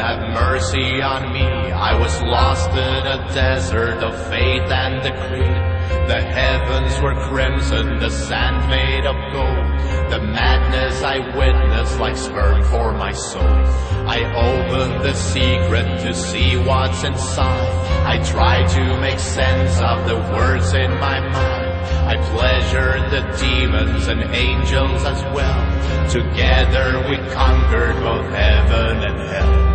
have mercy on me. I was lost in a desert of faith and decree. The heavens were crimson, the sand made of gold. The madness I witnessed like sperm for my soul. I opened the secret to see what's inside. I tried to make sense of the words in my mind. I pleasured the demons and angels as well. Together we conquered both heaven and hell.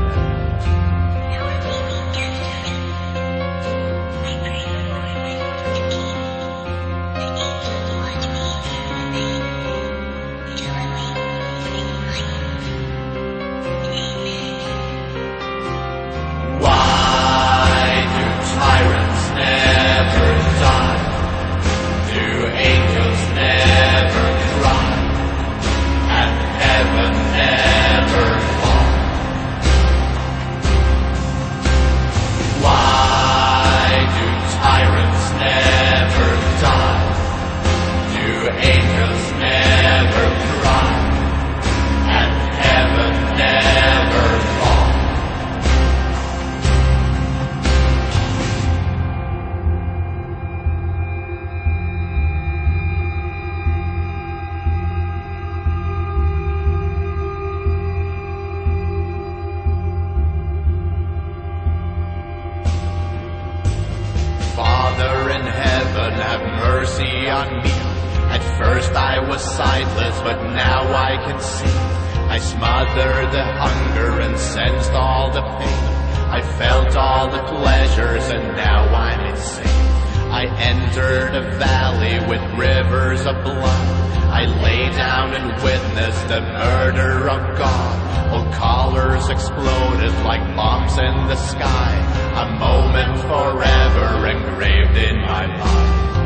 Father in heaven, have mercy on me. At first I was sightless, but now I can see. I smothered the hunger and sensed all the pain. I felt all the pleasures and now I'm insane. I entered a valley with rivers of blood. I lay down and witnessed the murder of God. All colors exploded like bombs in the sky. A moment forever engraved in my mind.